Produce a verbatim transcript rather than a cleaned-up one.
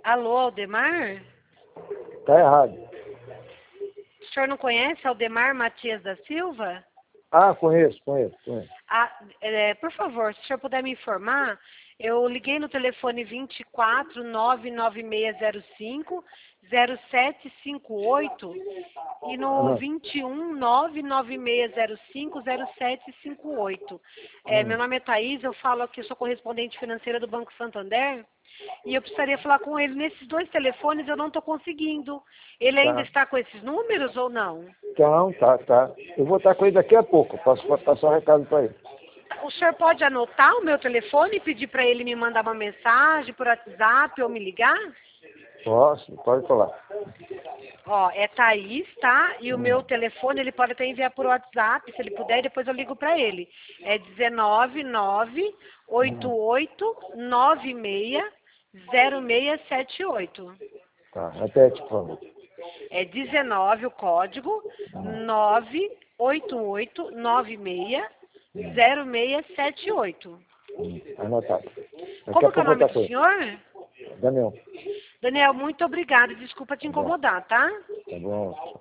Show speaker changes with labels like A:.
A: Alô, Aldemar?
B: Tá errado.
A: O senhor não conhece Aldemar Matias da Silva?
B: Ah, conheço, conheço, conheço.
A: Ah, é, por favor, se o senhor puder me informar, eu liguei no telefone vinte e quatro, nove nove seis zero cinco, zero sete cinco oito e no
B: Ah,
A: vinte e um, nove nove seis zero cinco, zero sete cinco oito. É, meu
B: hum,
A: nome é Thaís, eu falo aqui, eu sou correspondente financeira do Banco Santander e eu precisaria falar com ele nesses dois telefones, eu não estou conseguindo. Ele ainda
B: tá.
A: está com esses números ou não?
B: Então, tá, tá. Eu vou estar com ele daqui a pouco. Posso passar um recado para ele.
A: O senhor pode anotar o meu telefone e pedir para ele me mandar uma mensagem por WhatsApp ou me ligar?
B: Posso, pode falar.
A: Ó, é Thaís, tá? E o
B: Hum,
A: meu telefone ele pode até enviar por WhatsApp, se ele puder, e depois eu ligo para ele. É dezenove, nove, oito
B: hum,
A: oito, nove seis, zero seis sete oito.
B: tá, repete, por favor.
A: É dezenove o código,
B: Hum,
A: nove oito oito, nove seis,
B: hum,
A: zero seis sete oito.
B: hum, anotado. Daqui a
A: Como que é o
B: pouco eu vou
A: nome
B: estar
A: do
B: com ele.
A: senhor?
B: Daniel,
A: Daniel, muito obrigada. Desculpa te
B: tá bom,
A: incomodar, tá?
B: tá bom.